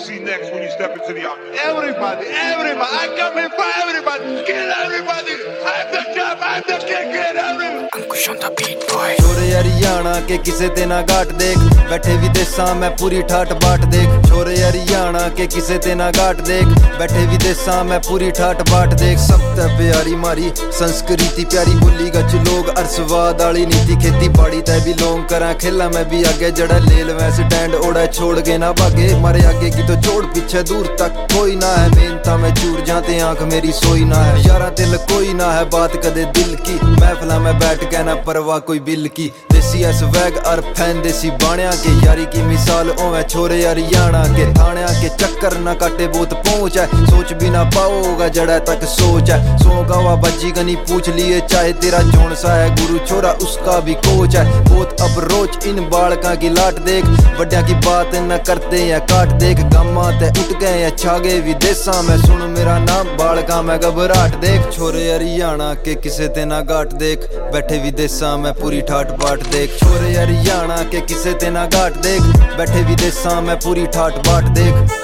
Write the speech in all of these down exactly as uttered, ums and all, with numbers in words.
see next when you step into the octagon? Everybody, everybody. I come in for everybody. Kill everybody. I'm the champ, I'm the king, kill everybody. Ankush on the beat boy। छोरे हरियाणा के किसे ते ना घाट देख, बैठे विदेशा में पूरी ठाट बाट देख। छोरे हरियाणा के किसे ते ना घाट देख, बैठे विदेशा में पूरी ठाट बाट देख। सब ते प्यारी मारी संस्कृति प्यारी बोली गच लोग अरसवाद आली नीति खेती बाड़ी तै भी लोग करा खेला में भी आगे जड़ा लेल में स्टैंड ओड़ा छोड़ के ना भागे। मारे आगे की तो छोड़ पीछे दूर तक कोई ना है, मेहनता में चूर जाते आंख मेरी सोई ना है। यारा दिल कोई ना है बात कदे दिल की, महफिला में बैठ के ना परवाह कोई बिल की। देसी है स्वैग और फैन देसी बाणिया के, यारी की मिसाल ओवे छोरे हरियाणा के। थाणिया के चक्कर ना काटे बहुत पहुंच है, सोच भी ना पाओगा जड़ा तक सोच है। सो गवा बज्जी गनी पूछ लिए चाहे तेरा जोन सा है गुरु छोरा उसका भी कोच है। बहुत अप्रोच इन बालका की लाट देख, बड्या की बात न करते हैं काट देख। गम्मा ते उठ गए हैं छागे विदेशा में, सुन मेरा नाम बालका में घबराहट देख। छोरे हरियाणा के किसे ते ना घाट देख, बैठे विदेशा में पूरी ठाट बाट देख। छोरे हरियाणा के किसे ते ना घाट देख, बैठे विदेशा में पूरी ठाट बाट देख।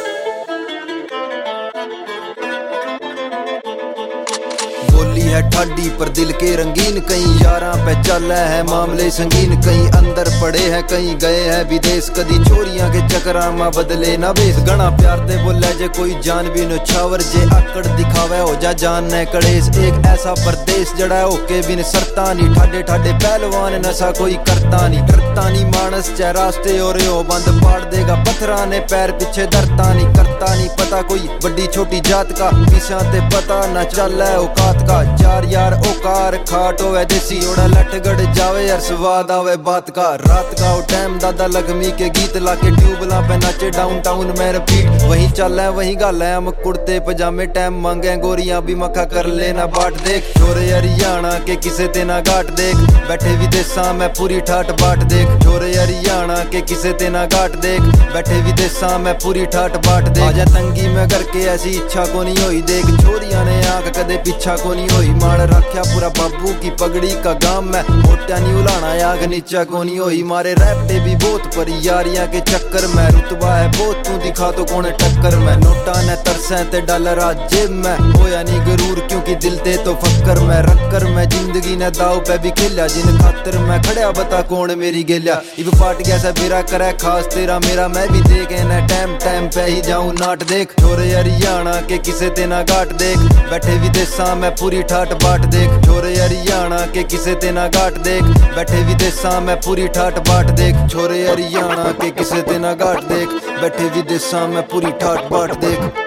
बोली है ठाडी पर दिल के रंगीन, कहीं यारा पे चल है मामले संगीन। कहीं अंदर पड़े हैं कहीं गए हैं विदेश, कदी चोरियां के चक्रा में बदले ना बेस। गणा प्यार दे बोले जे कोई जान भी नो छावर, जे आकड़ दिखावे हो जा जान ने कड़ेस। एक ऐसा परदेश जड़ा है ओके बिन सरता नी, ठाडे ठाडे पहलवान नशा कोई करता नी। डरता नी मानस चाहे रास्ते और हो बंद पाड़ देगा पत्थरा ने पैर पीछे डरता नी। करता नी पता कोई बड़ी छोटी जात का, पीछा ते पता न चल है औकात का। चार यार ओकार खाट होवे देसी, ओड़ा लटगड़ जावे यार स्वाद आवे बात का। रात का ओ टाइम दादा लक्ष्मी के गीत लाके ट्यूबला पे नाचे डाउनटाउन में रिपीट। वही चल है वही गल है, हम कुर्ते पजामे टाइम मांगे गोरियां भी मक्खा कर लेना बाट देख। छोरे हरियाणा के किसे ते ना घाट देख, बैठे विदेशा में पूरी ठाट बाट देख। छोरे हरियाणा के किसे ते ना घाट देख, बैठे विदेशा में पूरी ठाट बाट देख। आजा तंगी में करके ऐसी इच्छा को नहीं होई देख, छोरियां ने आंख कदे पीछा को नहीं होई। मार रखा पूरा बाबू की पगड़ी का गाम में, मोटा नहीं उलाना आग नीचा को नहीं होई। मारे रैपटे भी बहुत पर यारियां के चक्कर में, रुतबा है बहुत तू दिखा तो कौन टक्कर में। नोटा ने तरसे ते डॉलर जेब में, होया नहीं गरूर क्योंकि दिल ते तो फक्कर में। रक्कर में जिंदगी ने दाव पे भी खेला, जिन खातर मैं खड़िया बता कौन मेरी गेलिया। इब पाट गया सा बेरा करे खास तेरा मेरा, मैं भी देखे न टाइम टाइम पे ही जाऊं नाट देख। छोरे हरियाणा के किसे ते ना घाट देख, बैठे विदेशा में पूरी ठाट बाट देख। छोरे हरियाणा के किसे ते ना घाट देख, बैठे विदेशा में पूरी ठाट बाट देख। छोरे हरियाणा के किसे ते ना घाट देख, बैठे विदेशा में पूरी ठाट बाट देख।